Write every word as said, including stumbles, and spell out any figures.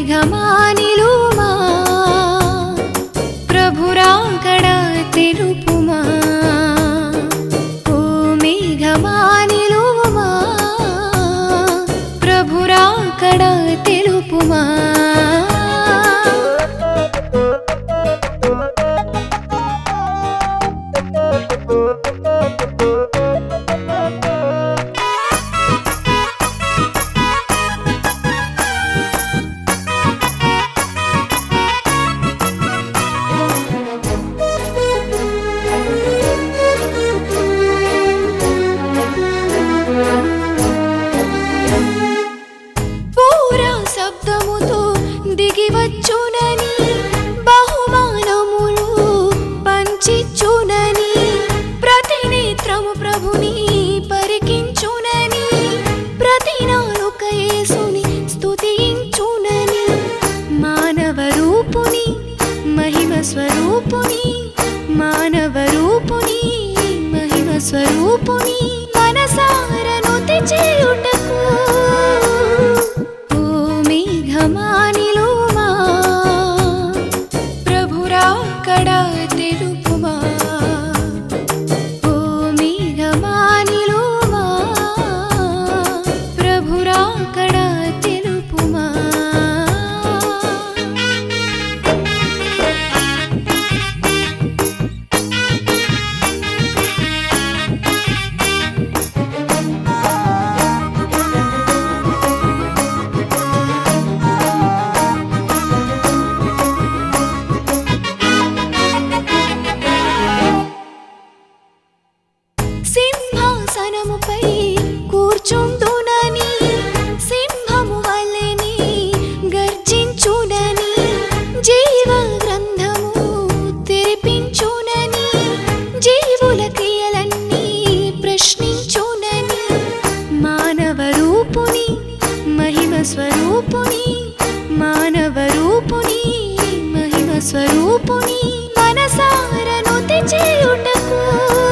మేఘమానిలుమా ప్రభురాకడ తెలుపుమా ఓ మేఘమానిలుమా ప్రభురాకడ తెలుపుమా శబ్దముతో దిగివచ్చునని బహుమానములు పంచిచ్చునని ప్రతి నేత్రము ప్రభుని పరికించునని ప్రతి నాలుక యేసుని స్తుతించునని మానవ రూపుని మహిమ స్వరూపుని మానవ రూపుని మహిమ స్వరూపుని మనసార నుతి చేయుటకు మేఘమానిలుమా ప్రభురాకడ తెలుపుమా ఓ మేఘమానిలుమా ప్రభురాకడ తెలుపుమా సింహాసనముపై కూర్చుండునని సింహము వలెని గర్జించునని జీవ గ్రంథము తెరిపించునని జీవుల క్రియలన్నీ ప్రశ్నించునని మానవ రూపుని మహిమ స్వరూపుని మానవ రూపుని మహిమ స్వరూపుని మనసార నుతి చేయుటకు